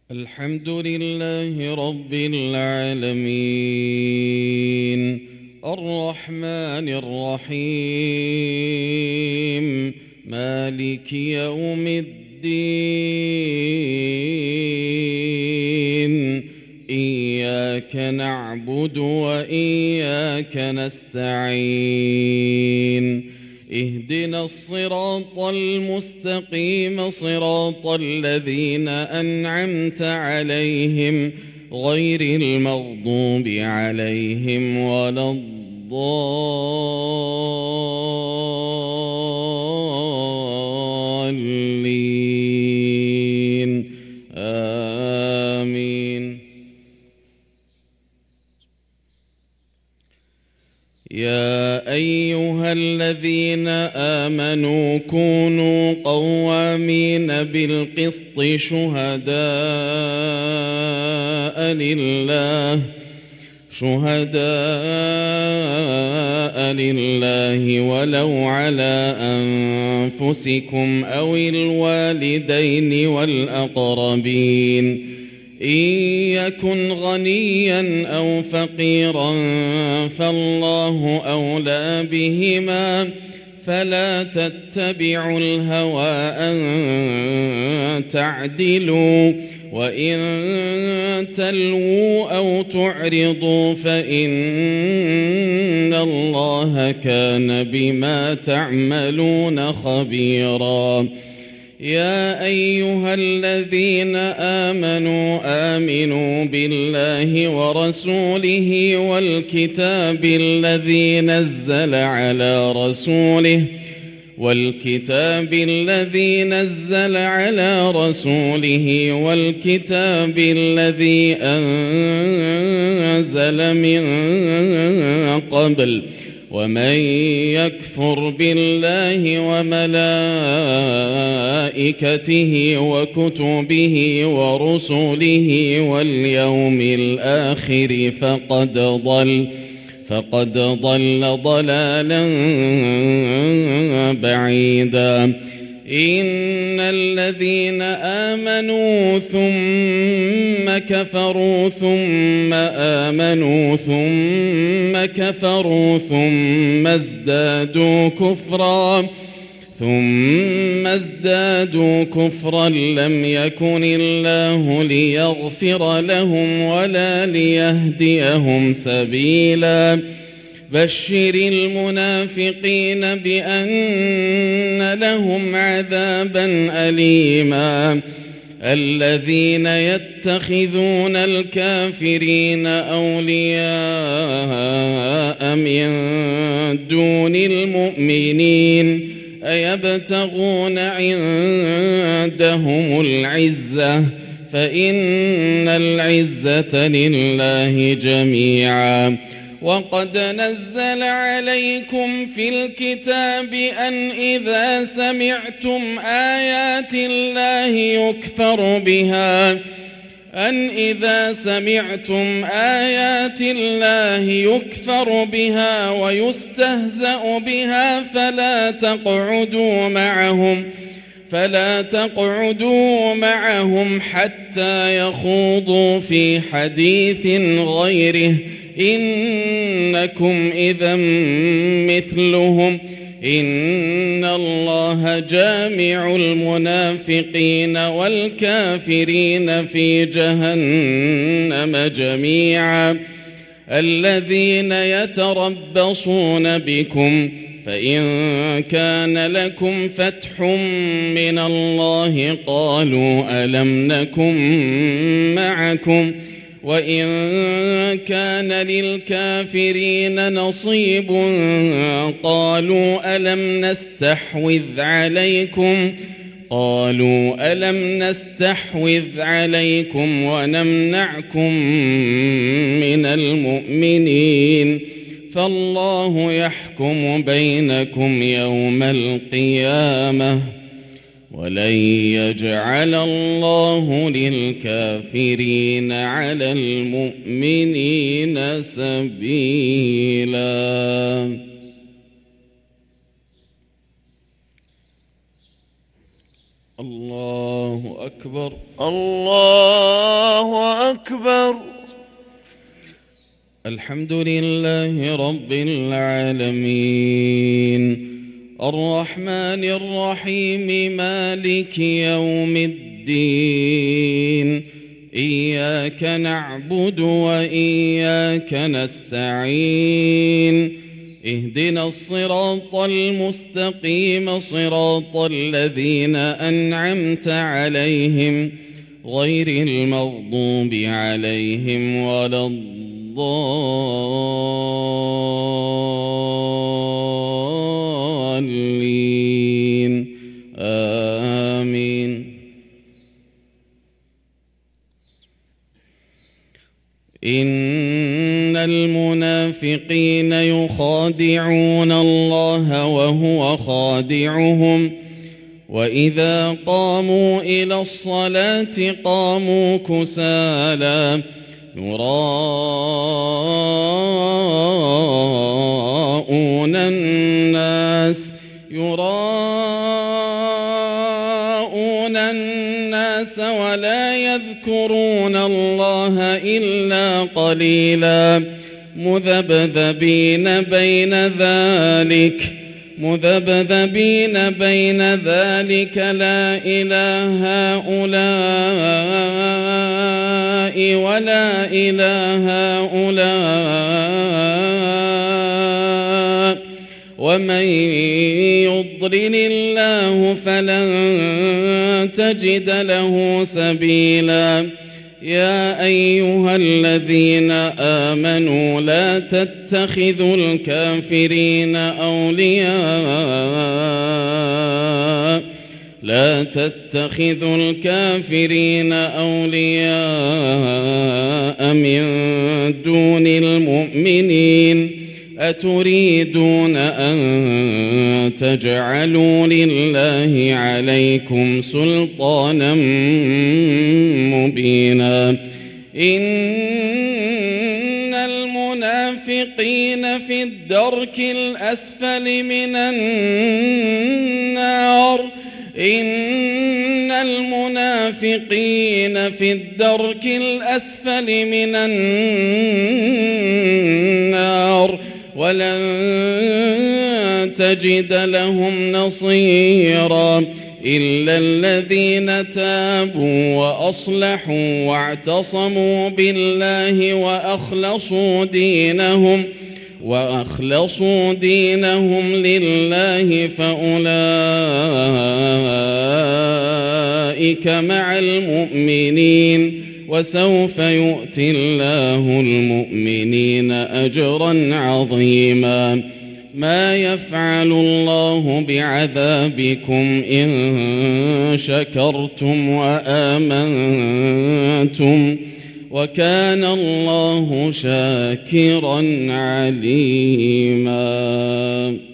الحمد لله رب العالمين الرحمن الرحيم مالك يوم الدين إياك نعبد وإياك نستعين اهدنا الصراط المستقيم صراط الذين أنعمت عليهم غير المغضوب عليهم ولا الضالين آمين. يا أيها الذين آمنوا كونوا قوامين بالقسط شهداء لله ولو على أنفسكم أو الوالدين والأقربين إن يكن غنيا أو فقيرا فالله أولى بهما فلا تتبعوا الهوى أن تعدلوا وإن تلووا أو تعرضوا فإن الله كان بما تعملون خبيرا. يا أيها الذين آمنوا بالله ورسوله والكتاب الذي نزل على رسوله والكتاب الذي أنزل من قبل ومن يكفر بالله وملائكته وكتبه ورسله واليوم الآخر فقد ضل ضلالا بعيدا. إن الذين آمنوا ثم كفروا ثم آمنوا ثم كفروا ثم ازدادوا كفرا لم يكن الله ليغفر لهم ولا ليهديهم سبيلا. بشر المنافقين بأن لهم عذابا أليما. الذين يتخذون الكافرين أولياء من دون المؤمنين أيبتغون عندهم العزة فإن العزة لله جميعا. وقد نزل عليكم في الكتاب أن إذا سمعتم آيات الله يكفر بها ويستهزأ بها فلا تقعدوا معهم حتى يخوضوا في حديث غيره إنكم إذا مثلهم إن الله جامع المنافقين والكافرين في جهنم جميعا. الذين يتربصون بكم فإن كان لكم فتح من الله قالوا ألم نكن معكم وإن كان للكافرين نصيب قالوا ألم نستحوذ عليكم ونمنعكم من المؤمنين فالله يحكم بينكم يوم القيامة ولن يجعل الله للكافرين على المؤمنين سبيلا. الله الله أكبر الله أكبر. الحمد لله رب العالمين الرحمن الرحيم مالك يوم الدين إياك نعبد وإياك نستعين اهدنا الصراط المستقيم صراط الذين أنعمت عليهم غير المغضوب عليهم ولا الضالين آمين. إن المنافقين يخادعون الله وهو خادعهم وإذا قاموا إلى الصلاة قاموا كسالى يراءون الناس ولا يذكرون الله إلا قليلا مذبذبين بين ذلك لا إله هؤلاء ولا إله هؤلاء ومن يضلل الله فلن تجد له سبيلا. يا أيها الذين آمنوا لا تتخذوا الكافرين أولياء من دون المؤمنين أتريدون أن تجعلوا لله عليكم سلطانا مبينا. إن المنافقين في الدرك الأسفل من النار ولن تجد لهم نصيرا إلا الذين تابوا وأصلحوا واعتصموا بالله وأخلصوا دينهم لله فأولئك مع المؤمنين وسوف يؤتي الله المؤمنين أجرا عظيما. ما يفعل الله بعذابكم إن شكرتم وآمنتم وكان الله شاكرا عليما.